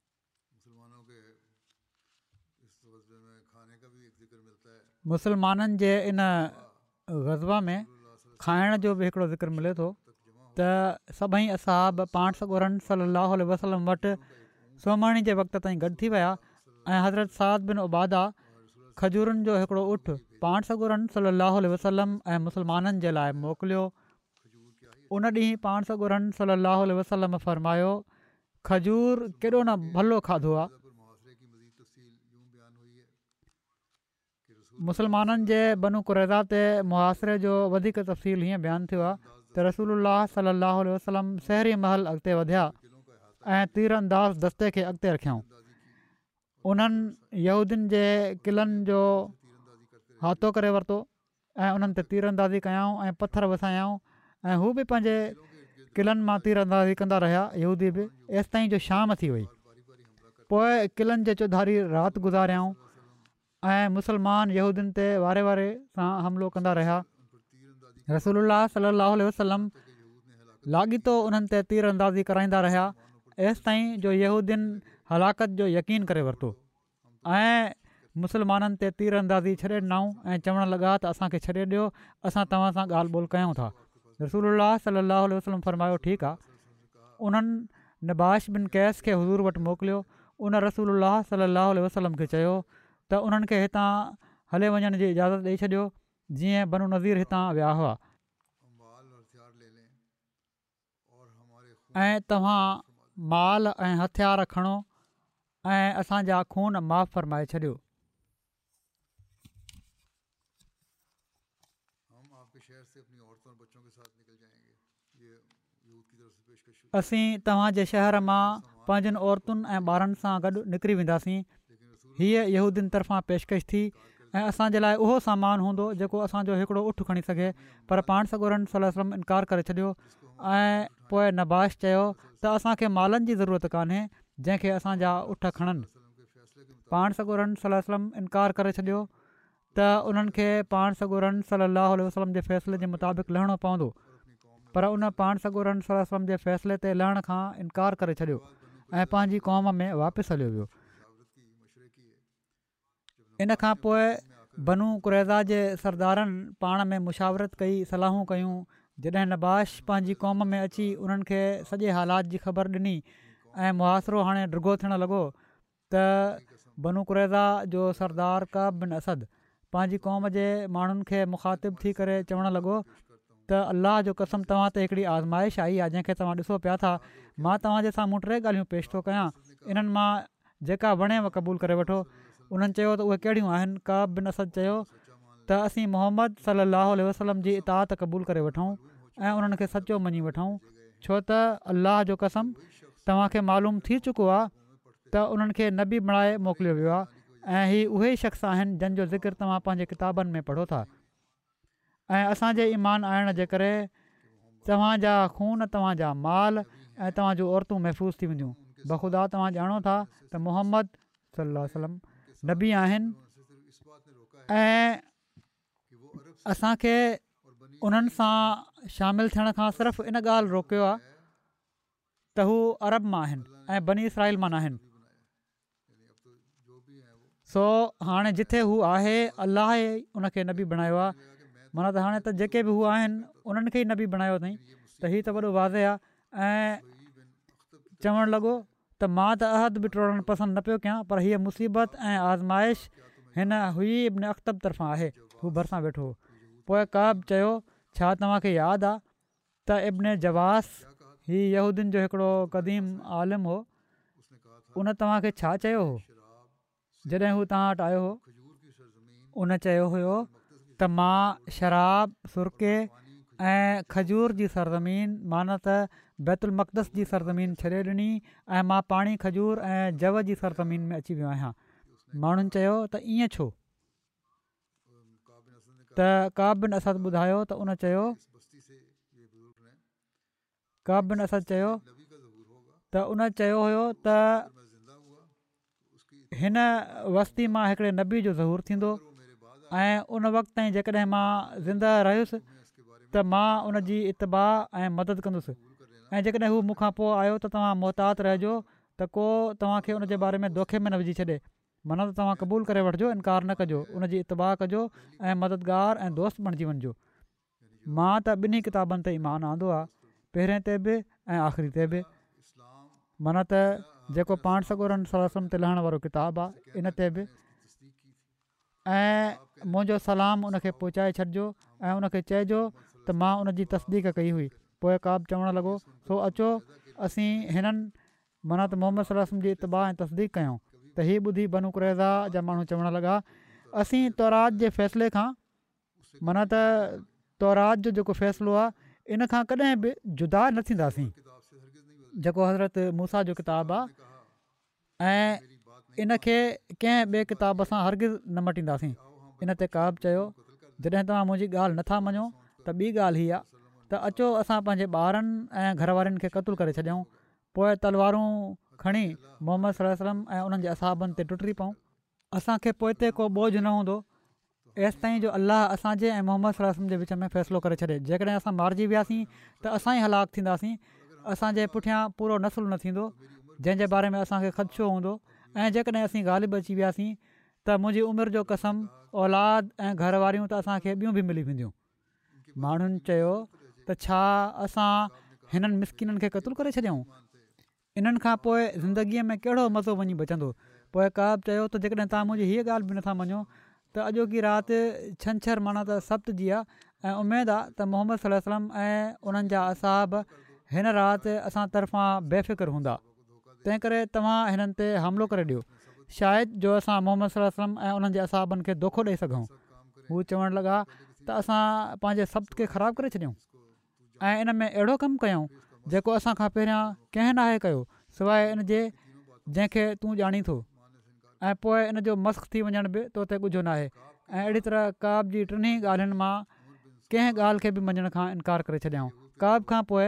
मुसलमाननि जे इन ग़ज़वा में खाइण जो बि हिकिड़ो ज़िक्र मिले थो त सभई असहाब पाण सॻोरनि सलाहु वसलम वटि सोमाणी जे वक़्त ताईं गॾु थी विया ऐं हज़रत साद बिन उबादा खजूरनि जो हिकिड़ो उठ पाण सॻोरनि सलाहु वसलम ऐं मुसलमाननि जे लाइ मोकिलियो। उन ॾींहुं पाण सॻोरनि सलाहु वसलम फ़रमायो, खजूर केॾो न भलो खाधो आहे। मुसलमाननि जे बनू कुरैज़ा ते मुहासिरे जो वधीक तफ़सील हीअं बयानु थियो आहे त रसूलुल्लाह सलाहु वसलम सहरी महल अॻिते वधिया ऐं तीर अंदाज़ दस्ते खे अॻिते रखियऊं। उन्हनि यहूदियुनि जे क़िलनि जो हाथो करे वरितो ऐं उन्हनि ते तीर अंदाज़ी कयाऊं ऐं पथर वसायाऊं ऐं हू बि पंहिंजे क़िलनि मां तीर अंदाज़ी कंदा रहिया, यहूदी बि, एसि ताईं जो शाम थी वई। पोइ क़िलनि जे चौधारी राति गुज़ारियाऊं ऐं मुसलमान यहूदियुनि ते वारे वारे सां हमिलो कंदा रहिया। रसूलुल्लाह सलाहु वसलम लाॻीतो उन्हनि ते तीर अंदाज़ी कराईंदा रहिया एसि ताईं जो यहूदियुनि हलाकत जो यकीन करे वरितो ऐं मुसलमाननि ते तीर अंदाज़ी छॾे ॾिनऊं ऐं चवणु लॻा त असांखे छॾे ॾियो, असां तव्हां सां ॻाल्हि ॿोल कयूं था। रसूलुल्लाह सलाहु वसलम फ़रमायो, ठीकु आहे। उन्हनि नबाश बिन कैस खे हज़ूर वटि मोकिलियो। उन रसूलुल्लाह सलाहु वसलम खे चयो त उन्हनि खे हितां हले वञण जी इजाज़त ॾेई छॾियो, जीअं बनू नज़ीर हितां विया हुआ, ऐं तव्हां माल ऐं हथियार खणो ऐं असांजा खून माफ़ फ़रमाए छॾियो। असीं तव्हांजे शहर मां पंहिंजनि औरतुनि ऐं ॿारनि सां गॾु निकिरी वेंदासीं। हीअ यहूदियुनि तरफ़ां पेशकश थी ऐं असांजे लाइ उहो सामान हूंदो जेको असांजो हिकिड़ो उठ खणी सघे, पर पाण सॻोरनि सलाहु वसलम इनकार करे छॾियो ऐं पोइ नबाश चयो त असांखे मालनि जी ज़रूरत कान्हे जंहिंखे असांजा उठ खणनि। पाण सॻोरनि सलाहु वसलम इनकार करे छॾियो त उन्हनि खे पाण सॻोरनि सलाहु वसलम जे फ़ैसिले जे मुताबिक़ लहणो पवंदो, पर उन पाण सॻोरनि सलाहु वसलम जे फ़ैसिले ते लहण खां इनकार करे छॾियो ऐं पंहिंजी क़ौम में वापसि हलियो वियो। इन खां पोइ बनू कुरैज़ा जे सरदारनि पाण में मुशावरत कई, सलाहूं कयूं। जॾहिं नबाश पंहिंजी क़ौम में अची उन्हनि खे सॼे हालात जी ख़बर ॾिनी ऐं मुहासिरो हाणे ड्रिगो थियणु लॻो त बनू कुरैज़ा जो सरदार काब बिन असद पंहिंजी क़ौम जे माण्हुनि खे मुखातिब थी करे चवणु लॻो त अल्लाह जो कसम, तव्हां ते हिकिड़ी आज़माइश आई आहे जंहिंखे तव्हां ॾिसो पिया था। मां तव्हांजे साम्हूं टे ॻाल्हियूं पेश थो कयां, इन्हनि मां जेका वणेव क़बूल करे वठो। उन्हनि चयो त उहे कहिड़ियूं आहिनि? काब बिन असद चयो त असीं मोहम्मद सलाहु वसलम जी इताअत क़बूल करे वठूं ऐं उन्हनि खे सचो मञी वठूं, छो त अल्लाह जो कसम तव्हांखे मालूम थी चुको आहे त उन्हनि खे नबी बणाए मोकिलियो वियो आहे ऐं हीअ उहे ई शख़्स आहिनि जंहिंजो ज़िक्र तव्हां पंहिंजे किताबनि में पढ़ो था। ऐं असांजे ईमान आणण जे करे तव्हांजा खून, तव्हांजा माल ऐं तव्हां जूं औरतूं महफ़ूज़ थी वेंदियूं। बख़ुदा तव्हां ॼाणो था त मोहम्मद सलाहु वसलम नबी आहिनि ऐं असांखे उन्हनि सां शामिलु थियण खां सिर्फ़ु इन ॻाल्हि रोकियो आहे त हू अरब मां आहिनि ऐं बनी इसराइल मां न आहिनि। सो हाणे जिथे हू आहे अलाह उनखे नबी बणायो आहे, माना त हाणे त जेके बि हू आहिनि उन्हनि खे ई नबी बणायो अथई, त हीअ त वॾो वाज़े आहे। ऐं चवणु लॻो त मां त अहद बि टोड़णु पसंदि न पियो कयां, पर हीअ मुसीबत ऐं आज़माइश हिन हुई इब्न अख़्तब तरफ़ां आहे। हू भरिसां वेठो हो। पोइ काब चयो, छा तव्हांखे यादि आहे त इब्न जवास हीउ यहूदियुनि जो हिकिड़ो क़दीम आलिम हो, उन तव्हांखे छा चयो हो जॾहिं हू तव्हां वटि आयो हो? उन चयो हुयो त मां शराब, सुर्के ऐं खजूर जी सरज़मीन माना त बैतुल मक़दस जी सरज़मीन छॾे ॾिनी ऐं मां पाणी, खजूर ऐं जव जी सरज़मीन में अची वियो आहियां। माण्हुनि चयो त ईअं छो? त काब बिन असद ॿुधायो त उन चयो काब बिन असद चयो त उन चयो हुयो त हिन वस्ती मां हिकिड़े नबी जो ज़हूर थींदो ऐं उन वक़्त ताईं जेकॾहिं मां ज़िंदा रहियुसि त मां उन जी इतबा ऐं मदद कंदुसि, ऐं जेकॾहिं हू मूंखां पोइ आयो त तव्हां मुहतात रहिजो त को तव्हांखे उन जे बारे में दोखे में न विझी छॾे। माना त तव्हां क़बूल करे वठिजो, इनकार न कजो, उन जी इतबा कजो ऐं मददगार ऐं दोस्त बणिजी वञिजो। मां त ॿिन्ही किताबनि ते ईमान आंदो आहे, पहिरें ते बि ऐं आख़िरी ते बि। माना त जेको पाण सॻोरनि सलम ते लहण वारो किताबु आहे, इन ते बि। ऐं मुंहिंजो सलाम उनखे पहुचाए छॾिजो ऐं उनखे चइजो त मां उन जी तसदीक कई हुई। पोइ काब चवणु लॻो, सो अचो असीं हिननि माना त मोहम्मद सलम जी इतबा ऐं तसदीक कयूं। त हीअ ॿुधी बनू कुरैज़ा जा माण्हू चवणु लॻा, असीं तौरात जे फ़ैसिले खां माना त तौरात जो जेको फ़ैसिलो आहे इन खां कॾहिं बि जुदा न थींदासीं, जेको हज़रत मूसा जो किताबु आहे, ऐं इन खे कंहिं ॿिए किताब सां हरगिज़ न मटींदासीं। इन ते काब चयो, जॾहिं तव्हां मुंहिंजी ॻाल्हि नथा मञो त ॿी ॻाल्हि हीअ आहे त अचो असां पंहिंजे ॿारनि ऐं घर वारनि खे क़तलु करे छॾियऊं, पोइ तलवारूं खणी मोहम्मद सलम ऐं उन्हनि जे असहाबनि ते टुटी पऊं। असांखे पोइ ते को बोझ न हूंदो एसि ताईं जो अलाह असांजे ऐं मोहम्मद सलम जे विच में फ़ैसिलो करे छॾे। जेकॾहिं असां मारिजी वियासीं त असां ई हलाक थींदासीं, असांजे पुठियां पूरो नसुलु न थींदो जंहिंजे बारे में असांखे ख़दशो हूंदो। ऐं जेकॾहिं असीं ग़ालिब अची वियासीं त मुंहिंजी उमिरि जो कसम, औलाद ऐं घर वारियूं त असांखे ॿियूं बि मिली वेंदियूं। माण्हुनि चयो त छा असां हिननि मिसकिननि खे क़तलु करे छॾियऊं? इन्हनि खां पोइ ज़िंदगीअ में कहिड़ो मज़ो वञी बचंदो? पोइ काब चयो त जेकॾहिं तव्हां मुंहिंजी हीअ ॻाल्हि बि नथा मञो त अॼोकी राति छंछरु माना त सब्त जी आहे, ऐं उमेदु आहे त मोहम्मद सलम ऐं उन्हनि जा असहाब हिन राति असां तरफ़ां बेफ़िक्र हूंदा, तंहिं करे तव्हां हिननि ते हमिलो करे ॾियो, शायदि जो असां मोहम्मद सलम ऐं उन्हनि जे असहाबनि खे दोखो ॾेई सघूं। हू चवणु लॻा त असां पंहिंजे सब्त खे ख़राबु करे छॾियऊं ऐं इन में अहिड़ो कमु कयूं जेको असां खां पहिरियां कंहिं नाहे कयो सवाइ इन जे जंहिंखे तूं ॼाणी थो, ऐं पोइ इन जो मस्ख़ थी वञण बि तो ते ॻुझो नाहे। ऐं अहिड़ी तरह काब जी टिनी ॻाल्हियुनि मां कंहिं ॻाल्हि खे बि मञण खां इनकार करे छॾियऊं। काब खां पोइ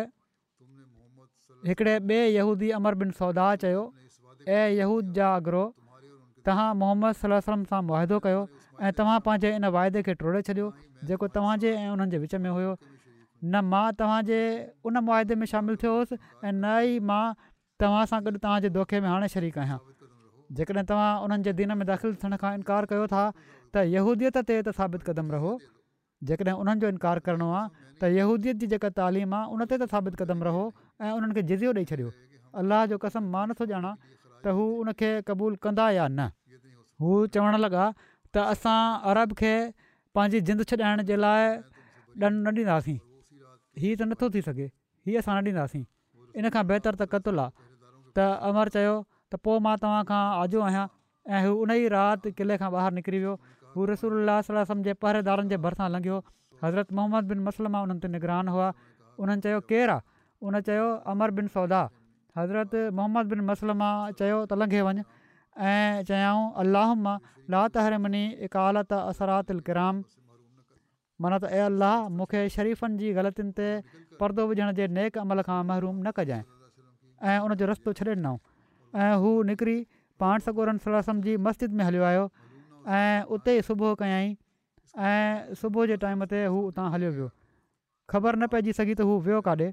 हिकिड़े ॿिए यहूदी अमर बिन सौदा चयो, ऐं यहूद जा अगरो, तव्हां मोहम्मद सलम सां मुआदो कयो ऐं तव्हां पंहिंजे इन वाइदे खे टोड़े छॾियो जेको तव्हांजे ऐं उन्हनि जे विच में हुयो। न मां तव्हांजे उन मुआदे में शामिलु थियो हुउसि ऐं न ई मां तव्हां सां गॾु तव्हांजे दोखे में हाणे शरीक आहियां। जेकॾहिं तव्हां उन्हनि जे दीन में दाख़िल थियण खां इनकार कयो था त यहूदियत ते त साबित क़दम रहो। जेकॾहिं उन्हनि जो इनकार करिणो आहे त यहूदियत जी जेका तालीम आहे उन ते त साबित क़दम रहो ऐं उन्हनि खे जिज़ियो ॾेई छॾियो। अलाह जो कसम मां नथो ॼाणा त हू उनखे क़बूल कंदा या न। हू चवणु लॻा त असां अरब खे पंहिंजी जिंदु छॾाइण जे लाइ ॾंड न ॾींदासीं, हीअ त नथो थी सघे, हीअ असां न ॾींदासीं, इन खां बहितर त क़तलु आहे। त अमर चयो त पोइ मां तव्हां खां आजो आहियां, ऐं हू उन ई राति किले खां ॿाहिरि निकिरी वियो। हू रसूलुल्लाह सल्लल्लाहु अलैहि वसल्लम जे पहरेदारनि जे भरिसां लंघियो। हज़रत मोहम्मद बिन मसलमा उन्हनि ते निगरान हुआ। उन्हनि चयो केरु आहे? उन चयो अमर बिन सौदा। हज़रत मोहम्मद बिन मसलमा चयो त लंघे वञु ऐं चयाऊं अल्लाहुम्मा ला तहरिमनी इकालत असरातिल किराम, माना त ए अलाह मूंखे शरीफ़नि जी ग़लतियुनि ते परदो विझण जे नेक अमल खां महरूम न कजांइ। ऐं उनजो रस्तो छॾे ॾिनऊं ऐं हू निकिरी पाण सॻोरनि सल्लल्लाहु अलैहि वसल्लम जी मस्जिद में हलियो आयो ऐं उते ई सुबुह कयईं ऐं सुबुह जे टाइम ते हू उतां हलियो वियो। ख़बर न पइजी सघी त हू वियो काॾे।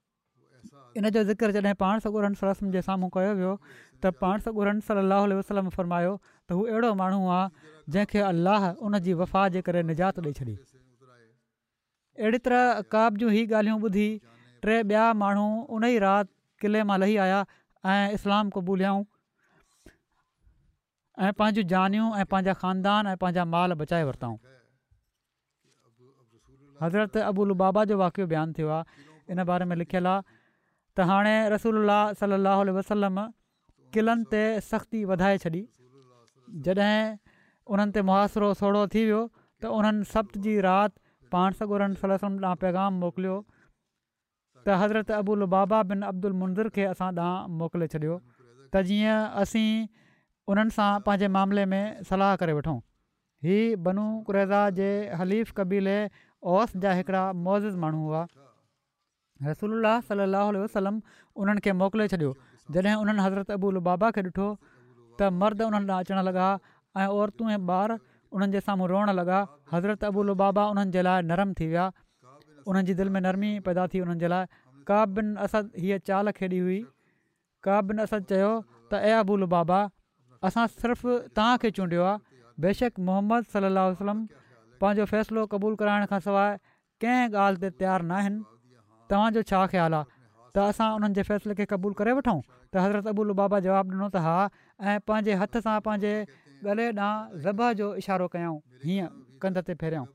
इन जो ज़िक्र जॾहिं पाण सॻोरनि सल्लल्लाहु अलैहि वसल्लम जे साम्हूं कयो वियो त पाण सॻोरनि सल्लल्लाहु अलैहि वसल्लम फरमायो त हू अहिड़ो माण्हू आहे जंहिंखे अलाह उन जी वफ़ा जे करे निजात ॾेई छॾी। अहिड़ी तरह काब जूं ही ॻाल्हियूं ॿुधी टे ॿिया माण्हू उन ई राति किले मां लही आया ऐं इस्लाम क़बूलियाऊं ऐं पंहिंजूं जानियूं ऐं पंहिंजा ख़ानदान ऐं पंहिंजा माल बचाए वरिताऊं। हज़रत अबू लुबाबा जो वाक़ियो बयानु थियो आहे। इन बारे में लिखियलु आहे त हाणे रसूलुल्लाह सलाहु आलह वसलम क़िलनि ते सख़्ती वधाए छॾी। जॾहिं उन्हनि ते मुहासिरो सोढ़ो थी वियो त उन्हनि सब्त जी राति पाण सॻोरनि सलम ॾांहुं पैगाम मोकिलियो त हज़रत अबू लुबाबा बिन अब्दुल मुंज़िर खे असां ॾांहुं मोकिले छॾियो त जीअं असीं उन्हनि सां पंहिंजे मामले में सलाह करे वठूं। हीअ बनू कुरैज़ा जे हलीफ़ क़बीले औस जा हिकिड़ा मुअज़िज़ माण्हू हुआ। रसूलुल्लाह सलाहु आलह वसलम उन्हनि खे मोकिले छॾियो। जॾहिं उन्हनि हज़रत अबू लुबाबा खे ॾिठो त मर्द उन्हनि ॾांहुं अचणु लॻा ऐं औरतूं ऐं ॿार उन्हनि जे साम्हूं रोअणु लॻा। हज़रत अबू लुबाबा उन्हनि जे लाइ नरम थी विया। उन्हनि जी दिलि में नरमी पैदा थी उन्हनि जे लाइ। काब बिन असद हीअ चाल खेॾी हुई। काब बिन असद चयो त ए अबू लुबाबा, असां सिर्फ़ु तव्हांखे चूंडियो आहे। बेशक मोहम्मद सलाहु वसलम पंहिंजो फ़ैसिलो क़बूलु कराइण खां सवाइ कंहिं ॻाल्हि ते तयारु न आहिनि। तव्हांजो छा ख़्यालु आहे त असां उन्हनि जे फ़ैसिले खे क़बूलु करे वठूं? त हज़रत अबू लुबाबा जवाबु ॾिनो त हा, ऐं पंहिंजे हथ सां पंहिंजे गले ॾांहुं ज़बह जो इशारो कयऊं, हीअं कंध ते फेरियऊं।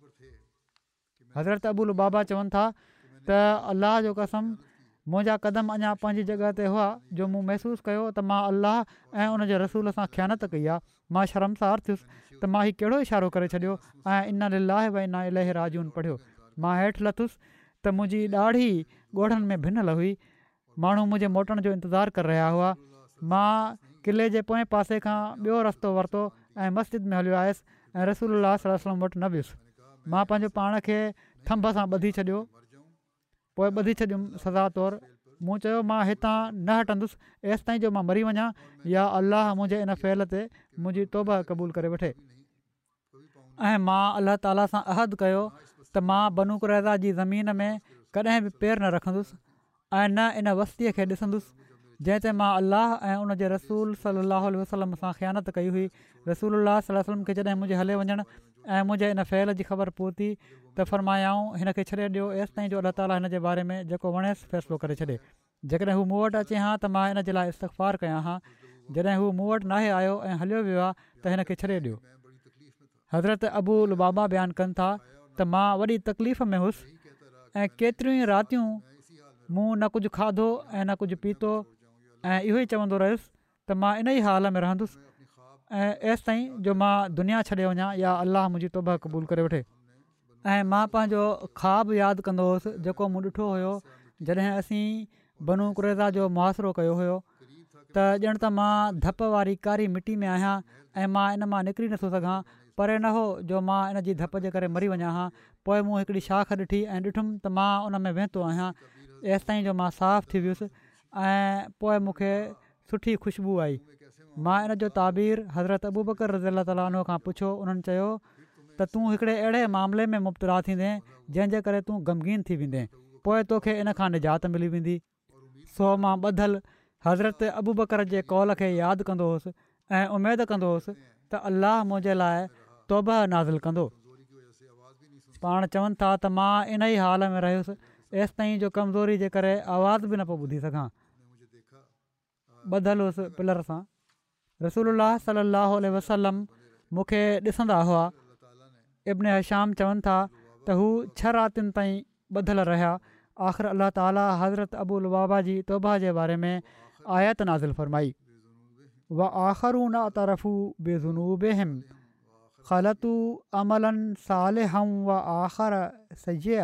हज़रत अबू लुबाबा चवनि था त अलाह जो कसम, मुंहिंजा क़दम अञा पंहिंजी जॻह ते हुआ जो मूं महसूसु कयो त मां अलाह ऐं उन जे रसूल सां ख़यानत कई आहे। मां शर्मसार थियुसि त मां हीउ कहिड़ो इशारो करे छॾियो ऐं इना लिलाह व इना इलैहि राजिऊन पढ़ियो। मां हेठि लथुसि त मुंहिंजी ॾाढी ॻोढ़नि में भिनल हुई। माण्हू मुंहिंजे मोटण जो इंतज़ारु करे रहिया हुआ। मां क़िले जे पोएं पासे खां ॿियो रस्तो वरितो ऐं मस्जिद में हलियो आयुसि ऐं रसूलुल्लाह सल्लल्लाहु अलैहि वसल्लम वटि न वियुसि। मां पंहिंजो पाण खे थंभ सां ॿधी छॾियो, पोइ ॿधी छॾियुमि सज़ा तौरु। मूं चयो मां हितां न हटंदुसि एसि ताईं जो मां मरी वञा या अलाह मुंहिंजे इन फ़ैल ते मुंहिंजी तौबा क़बूलु करे वठे। ऐं मां अलाह ताला सां अहद कयो त मां बनू कुरैज़ा जी ज़मीन में कॾहिं बि पेर न रखंदुसि ऐं न इन वस्तीअ खे ॾिसंदुसि जंहिं ते मां अलाह ऐं उन जे रसूल सलाहु आलह वसलम सां ख़यानत कई हुई। रसूलुल्लाह सल्लल्लाहु अलैहि वसल्लम खे जॾहिं मुंहिंजे हले वञणु ऐं मुंहिंजे इन फ़ैल जी ख़बर पहुती त फ़रमायाऊं हिन खे छॾे ॾियो एसि ताईं जो अलाह ताला हिन जे बारे में जेको वणेसि फ़ैसिलो करे छॾे। जेकॾहिं हू मूं वटि अचे हा त मां इन जे लाइ इस्तग़फ़ार कयां हा। जॾहिं हू मूं वटि नाहे आयो ऐं हलियो वियो आहे त हिन खे छॾे ॾियो। हज़रत अबू लुबाबा बयानु कनि था त मां वॾी तकलीफ़ में हुउसि ऐं केतिरियूं ई रातियूं मूं न कुझु खाधो ऐं न कुझु पीतो ऐं इहो ई चवंदो रहियुसि त मां इन ई हाल में रहंदुसि ऐं एसि ताईं जो मां दुनिया छॾे वञा या अलाह मुंहिंजी तौबा क़बूलु करे वठे। ऐं मां पंहिंजो ख़्वाबु यादि कंदो हुउसि जेको मूं ॾिठो हुयो जॾहिं असीं बनू कुरैज़ा जो मुहासिरो कयो हुयो त ॼण त मां धप वारी कारी मिटी में आहियां ऐं मां इन मां निकिरी नथो सघां। परे न हो जो मां इन जी धप जे करे मरी वञा हा। पोइ मूं हिकिड़ी शाख ॾिठी ऐं ॾिठुमि त मां उन में वेहतो आहियां एसि ताईं जो मां साफ़ु थी वियुसि ऐं पोइ मूंखे सुठी ख़ुशबू आई। मां इन जो ताबीर हज़रत अबू बकर रज़ी ताला अन्हु खां पुछियो। उन्हनि चयो त तूं हिकिड़े अहिड़े मामले में मुब्तला थींदे जंहिंजे करे तूं ग़मगीन थी वेंदे, पोइ तोखे इन खां निजात मिली वेंदी। सो मां ॿधल हज़रत अबू बकर जे कौल खे यादि कंदो हुउसि ऐं उमेदु कंदो हुउसि त अलाह मुंहिंजे लाइ तौबा नाज़िल कंदो। पाण चवनि था त मां इन ई हाल में रहियुसि एसि ताईं जो कमज़ोरी जे करे आवाज़ बि न पियो ॿुधी सघां, ॿधल हुउसि पिलर सां। रसूलुल्लाह सलाहु अलैहि वसलम मूंखे ॾिसंदा हुआ। इब्न हिशाम चवनि था त हू छह रातियुनि ताईं ॿधल रहिया। आख़िर अलाह ताला हज़रत अबू लुबाबा जी तौबा जे बारे में आयत नाज़िल फ़रमाई, व आख़रून अतरफ़ू बेज़ुनूबिहिम ख़लतू अमलन सालिहम व आख़र सय्या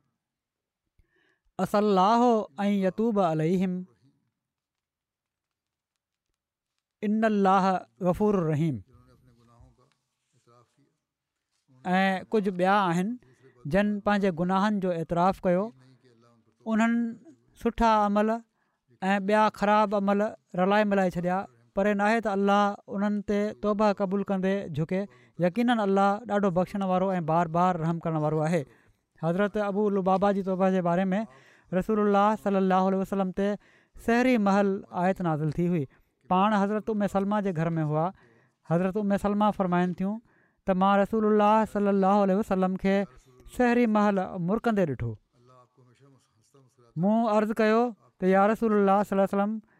असल्लाहु अन यतूब अलैहिम इन्नल्लाह गफ़ूर रहीम। ऐं कुझु ॿिया आहिनि जन पंहिंजे गुनाहनि जो एतिराफ़ कयो, उन्हनि सुठा अमल ऐं ॿिया ख़राब अमल रलाए मिलाए छॾिया। पर नाहे त अलाह उन्हनि ते तौबा क़बूलु कंदे झुके। यकीनन अलाह ॾाढो बख़्शण वारो ऐं बार बार रहम करण वारो आहे। हज़रत अबू लुबाबा जी तौबा जे बारे में रसूलुल्लाह सलाहु अलैहि वसल्लम ते सहरी महल आयत नाज़िल थी हुई। पाण हज़रत उम्मे सलमा जे घर में हुआ। हज़रत उम्मे सलमा फ़रमाइनि थियूं त मां रसूलुल्लाह सलाहु अलैहि वसल्लम खे सहरी महल मुरकंदे ॾिठो। मूं अर्ज़ु कयो त या रसूलुल्लाह सल्लल्लाहु अलैहि वसल्लम,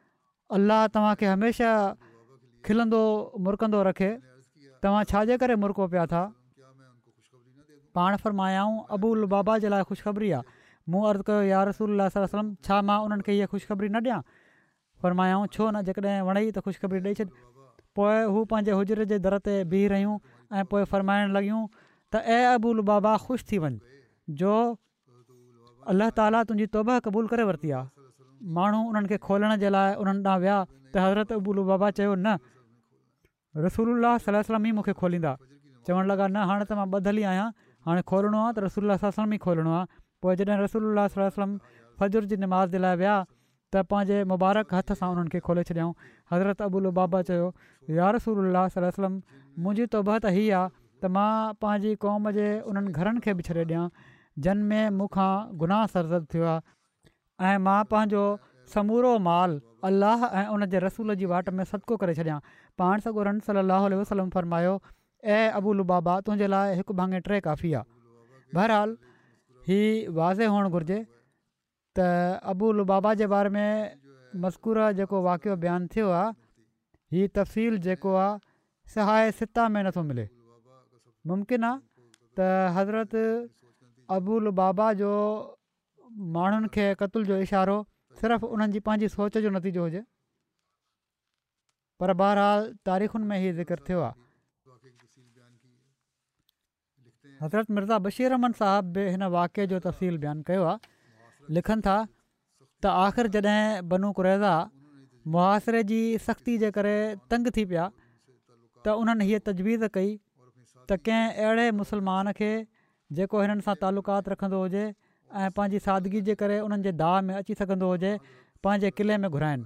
अल्लाह तव्हांखे हमेशह खिलंदो मुरकंदो रखे, तव्हां छाजे करे मुरको पिया था? पाण फरमायाऊं अबूल बाबा जे लाइ ख़ुशख़बरी आहे। मूं अर्ज़ु कयो या रसूल वसलम, छा मां उन्हनि खे इहा ख़ुशख़बरी न ॾियां? फरमायाऊं छो न, जेकॾहिं वणई त ख़ुशख़बरी ॾेई छॾ। पोइ हू पंहिंजे हुजरे जे दर ते बीह रहियूं ऐं पोइ फरमाइण लॻियूं त ए अबूल बाबा ख़ुशि थी वञ जो अलाह ताला तुंहिंजी तौबा क़बूल करे वरिती आहे। माण्हू उन्हनि खे खोलण जे लाइ उन्हनि ॾांहुं विया त हज़रत अबूल बाबा चयो न, रसूलुल्लाह सल्लल्लाहु अलैहि वसल्लम ई मूंखे खोलींदा। चवणु लॻा न, हाणे त मां ॿधल ई आहियां, हाणे खोलणो आहे त रसूलुल्लाह सल्लल्लाहु अलैहि वसल्लम ई खोलणो आहे। पोइ जॾहिं रसूलुल्लाह सल्लल्लाहु अलैहि वसल्लम फजर जी नमाज़ जे लाइ विया त पंहिंजे मुबारक हथ सां उन्हनि खे खोले छॾियऊं। हज़रत अबूल बाबा चयो या रसूलुल्लाह सल्लल्लाहु अलैहि वसल्लम, मुंहिंजी तौबा त हीअ आहे त मां पंहिंजी क़ौम जे उन्हनि घरनि खे बि छॾे ॾियां जिन में मूंखां गुनाह सरज़द थियो आहे, ऐं मां पंहिंजो समूरो माल अलाह ऐं उन जे रसूल जी वाट में सदको करे छॾियां। पाण सॻोरन सलाहु अलैहि वसलम फरमायो, ऐं अबूल बाबा तुंहिंजे लाइ हिकु भाङे टे काफ़ी आहे। बहरहाल हीअ वाज़े हुअणु घुरिजे त अबूल बाबा जे बारे में मज़कूर जेको वाक़ियो बयानु थियो आहे, हीअ तफ़सील जेको आहे सहाय सिता में नथो मिले। मुमकिन आहे त हज़रत अबूल बाबा जो माण्हुनि खे क़तल जो इशारो सिर्फ़ु उन्हनि जी पंहिंजी सोच जो नतीजो हुजे, पर बहरहाल तारीख़ुनि में हीअ ज़िक्र थियो आहे। हज़रत मिर्ज़ा बशीर अहमद साहब बि हिन वाक़े जो तफ़सील बयानु कयो आहे। लिखनि था त आख़िर जॾहिं बनू कुरैज़ा मुहासिरे जी सख़्ती जे करे तंग थी पिया त उन्हनि हीअ तजवीज़ कई त कंहिं अहिड़े मुस्लमान खे जेको हिननि सां तालुकात रखंदो हुजे ऐं पंहिंजी सादगी जे करे उन्हनि जे दाह में अची सघंदो हुजे, पंहिंजे क़िले में घुराइनि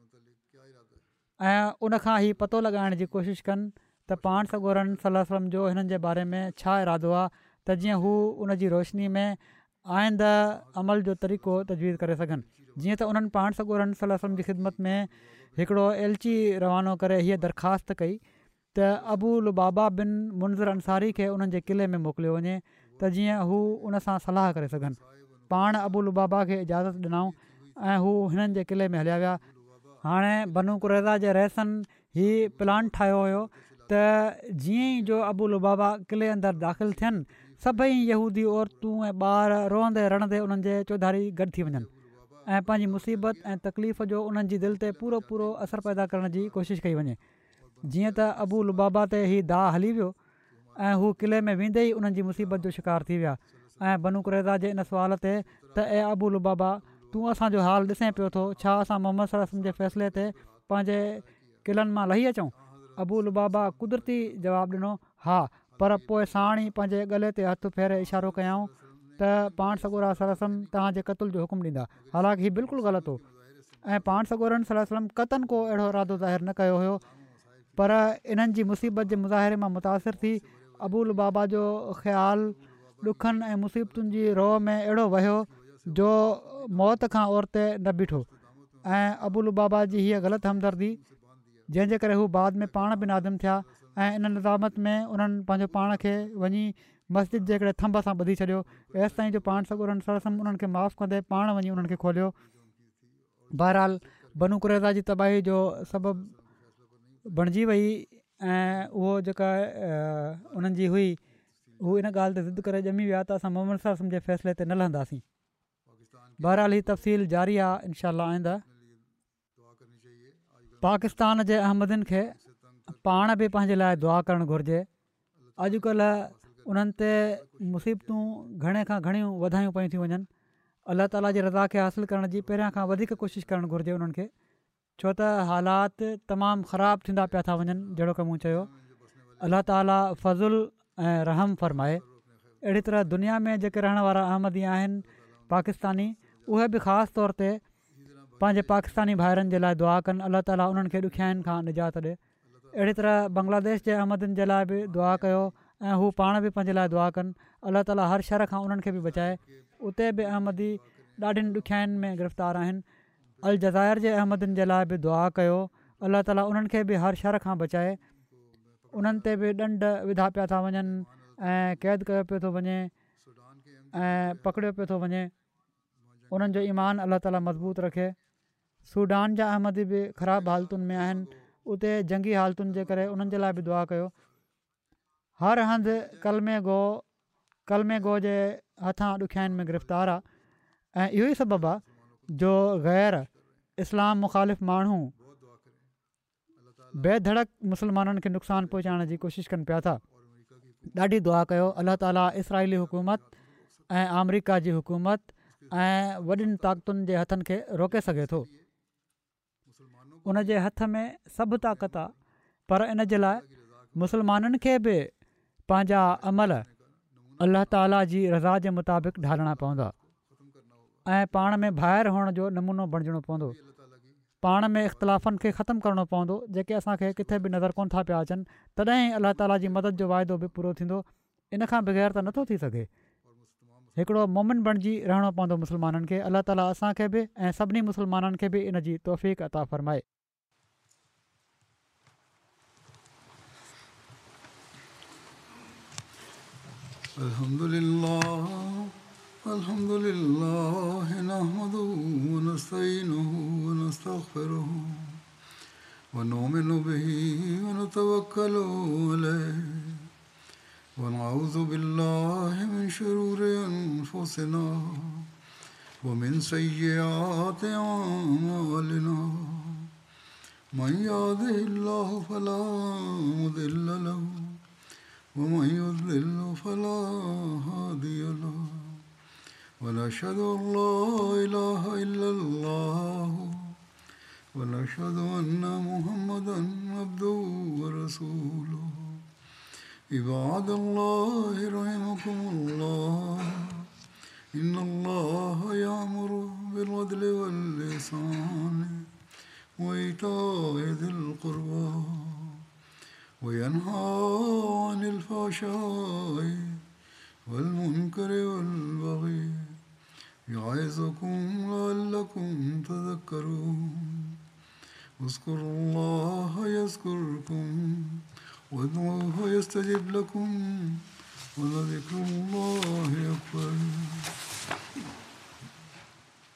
ऐं उनखां ई पतो लॻाइण जी कोशिशि कनि त पाण सॻोरन सल्लल्लाहु अलैहि वसल्लम जो हिननि जे बारे में छा इरादो आहे, त जीअं हू उन जी रोशनी में आईंदा अमल जो तरीक़ो तजवीज़ करे सघनि। जीअं त उन्हनि पाण सॻोरन सल्लल्लाहु अलैहि वसल्लम जी ख़िदमत में हिकिड़ो एलची रवानो करे हीअ दरख़्वास्त कई त अबूल बाबा बिन मुंज़िर अंसारी खे उन्हनि जे क़िले में मोकिलियो वञे त जीअं हू उन सां सलाह करे सघनि। पाण अबूल बाबा खे इजाज़त ॾिनऊं ऐं हू हिननि जे क़िले में हलिया विया। हाणे बनू कुरैज़ा जे रहसनि हीअ प्लान ठाहियो हुयो त जीअं ई जो अबूल बाबा क़िले अंदरि दाख़िल थियनि, सभई यहूदी औरतूं ऐं ॿार रोअंदे रड़ंदे उन्हनि जे चौधारी गॾु थी वञनि ऐं पंहिंजी मुसीबत ऐं तकलीफ़ जो उन्हनि जी दिलि ते पूरो पूरो असरु पैदा करण जी कोशिशि कई वञे। जीअं त अबूल बाबा ते हीअ दाह हली वियो ऐं हू क़िले में वेंदे ई उन्हनि जी मुसीबत जो शिकार थी विया ऐं बनू कुरैज़ा जे इन सुवाल ते त ए अबूल बाबा, तूं असांजो हाल ॾिसे पियो थो, छा असां मोहम्मद सल्लल्लाहु अलैहि वसल्लम जे फ़ैसिले ते पंहिंजे क़िलनि मां लही अचूं? अबूल बाबा कुदरती जवाबु ॾिनो, हा, पर पोइ साण ई पंहिंजे गले ते हथु फेरे इशारो कयऊं त पाण सॻोरा सल्लल्लाहु अलैहि वसल्लम तव्हांजे क़तल जो हुकुम ॾींदा। हालांकि हीउ बिल्कुलु ग़लति हो ऐं पाण सॻोरन सल्लल्लाहु अलैहि वसल्लम क़तन को अहिड़ो इरादो ज़ाहिर न कयो हुयो, पर इन्हनि जी मुसीबत जे मुज़ाहिरे मां मुतासिर थी अबूल बाबा जो ख़्यालु ॾुखनि ऐं मुसीबतुनि जी रोह में अहिड़ो वियो जो मौत खां और ते न बीठो ऐं अबूल बाबा जी हीअ ग़लति हमदर्दी जंहिंजे करे हू बाद में पाण बि नादिम थिया ऐं इन निज़ामत में उन्हनि पंहिंजो पाण खे वञी मस्जिद जे हिकिड़े थंभ सां ॿधी छॾियो। एसि ताईं जो पाण सॻोरन सल्लल्लाहु अलैहि वसल्लम उन्हनि खे माफ़ु कंदे पाण वञी उन्हनि खे खोलियो। बहरहाल बनू कुरैज़ा जी तबाही जो सबबु बणिजी वई ऐं उहो जेका उन्हनि जी हुई हू इन ॻाल्हि ते ज़िद करे ॼमी विया त असां मोहम्मद सल्लल्लाहु अलैहि वसल्लम जे फ़ैसिले ते न लहंदासीं। बहरहाल हीअ तफ़सील जारी आहे इनशा अल्लाह आईंदा। पाकिस्तान जे अहमदिन खे पाण बि पंहिंजे लाइ दुआ करणु घुरिजे। अॼुकल्ह उन्हनि ते मुसीबतूं घणे खां घणियूं वधायूं पयूं थी वञनि। अलाह ताला जी रज़ा खे हासिलु करण जी पहिरियां खां वधीक कोशिशि करणु घुरिजे उन्हनि खे, छो त हालात तमामु ख़राबु थींदा पिया था वञनि। जहिड़ो की मूं चयो, अलाह ताला फज़ुल ऐं रहम फ़रमाए। अहिड़ी तरह दुनिया में जेके रहण वारा अहमदी आहिनि पाकिस्तानी, उहे बि ख़ासि तौर ते पंहिंजे पाकिस्तानी भाइरनि जे लाइ दुआ कनि, अलाह ताला उन्हनि खे ॾुखियाईनि खां निजात ॾिए। अहिड़ी तरह बांग्लादेश जे अहमदनि जे लाइ बि दुआ कयो ऐं हू पाण बि पंहिंजे लाइ दुआ कनि, अलाह ताला हर शर खां उन्हनि खे बि बचाए। उते बि अहमदी ॾाढियुनि ॾुखियाईनि में गिरफ़्तार आहिनि। अल जज़ाइर जे अहमदनि जे लाइ बि दुआ कयो, अलाह ताला उन्हनि खे बि हर शर खां बचाए। उन्हनि ते बि ॾंड विधा पिया था वञनि ऐं क़ैद कयो पियो थो वञे ऐं पकड़ियो पियो थो वञे। उन्हनि जो ईमान अलाह ताला मज़बूत रखे। सूडान जा अहमदी बि ख़राबु हालतुनि में आहिनि, उते जंगी हालतुनि जे करे उन्हनि जे लाइ बि दुआ कयो। हर हंधि कलमे गो कलमे गो जे हथां ॾुखियाईनि में गिरफ़्तार आहे ऐं इहो ई सबबु आहे जो ग़ैर इस्लाम मुख़ालिफ़ माण्हू बेधड़क मुस्लमाननि खे नुक़सानु पहुचाइण जी कोशिशि कनि पिया था। ॾाढी दुआ कयो अलाह ताला इसराईली हुकूमत ऐं अमरीका जी हुकूमत ऐं वॾियुनि ताक़तुनि जे हथनि खे रोके सघे थो। उन जे हथ में सभु ताक़त आहे, पर इन जे लाइ मुस्लमाननि खे बि पंहिंजा अमल अलाह ताला जी रज़ा जे मुताबिक़ ढालणा पवंदा ऐं पाण में भाइर हुअण जो नमूनो बणिजणो पवंदो। पाण में इख़्तिलाफ़नि खे ख़तमु करिणो पवंदो जेके असांखे किथे बि नज़र कोन था पिया अचनि। तॾहिं अलाह ताला जी मदद जो वाइदो बि पूरो थींदो। इन खां बग़ैर त नथो थी सघे। हिकिड़ो मोमिन बणिजी रहणो पवंदो मुस्लमाननि खे। अलाह ताला असांखे बि ऐं सभिनी मुस्लमाननि खे बि इन जी तौफ़ीक़ अता फ़रमाए। अल्हम्दुलिल्लाह अल्हम्दुलिल्लाह नहमदुहु व नस्तईनुहु व नस्तगफिरुहु व नुमिनु बिही व नतवक्कलु अलैहि व नऊज़ु बिल्लाहि मिन शुरूरि अनफुसिना व मिन सय्यिआति अअमालिना मन यहदिहिल्लाहु फला मुदिल्ल लहु वमन युद्लिल्हु फला हादिय लहु वनशहदु अन ला इलाहा इल्लल्लाहु वनशहदु अन्ना मुहम्मदन अब्दुहु व रसूलुहु इबादल्लाहि रहिमकुमुल्लाह इन्नल्लाहा यअमुरु बिल अदलि वल इहसानि व ईताइ ज़िल क़ुर्बा वयनहा अनिल फ़हशाइ वल मुनकरि वल बग़ी यइज़ुकुम लअल्लकुम तज़क्करून उज़्कुरुल्लाह यज़्कुरुकुम वदऊहु यस्तजिब लकुम वलज़िक्रुल्लाहि अकबर।